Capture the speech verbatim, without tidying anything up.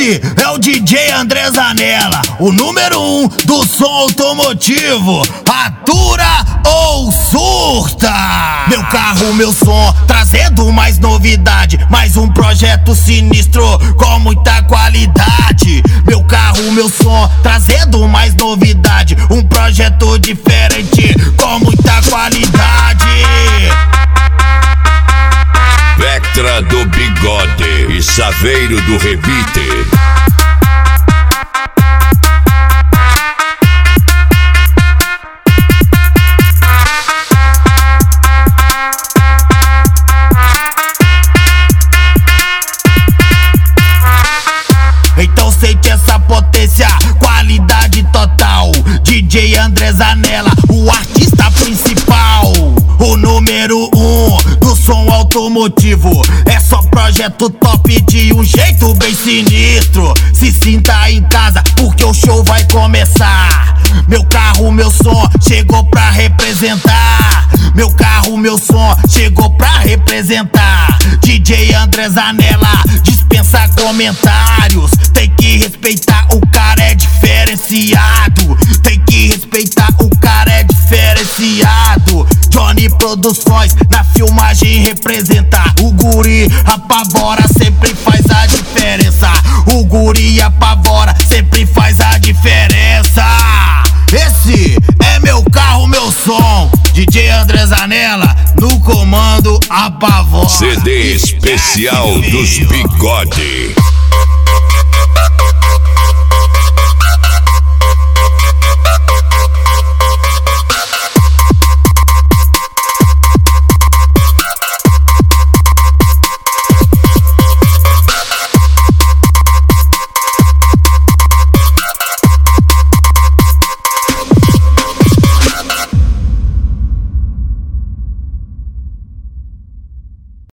Esse é o D J André Zanella, o número um do som automotivo. Atura ou surta? Meu carro, meu som, trazendo mais novidade, mais um projeto sinistro com muita qualidade. Meu carro, meu som, trazendo mais novidade, um projeto diferente com muita qualidade. Vectra do Bigode e Saveiro do Rebite. Então sente essa potência, qualidade total. D J André Zanella, o artista principal, o número um do som automotivo. É só projeto top de um jeito bem sinistro. Se sinta em casa porque o show vai começar. Meu carro, meu som, chegou pra representar. Meu carro, meu som, chegou pra representar. D J André Zanella, dispensa comentários. Tem que respeitar, o cara é diferenciado. Tem que respeitar, o cara é diferenciado. Johnny Produções na filmagem representar. O guri apavora, sempre faz a diferença. O guri apavora, sempre faz a diferença. Esse é meu carro, meu som. D J André Zanella no comando apavora. C D especial dos Bigode.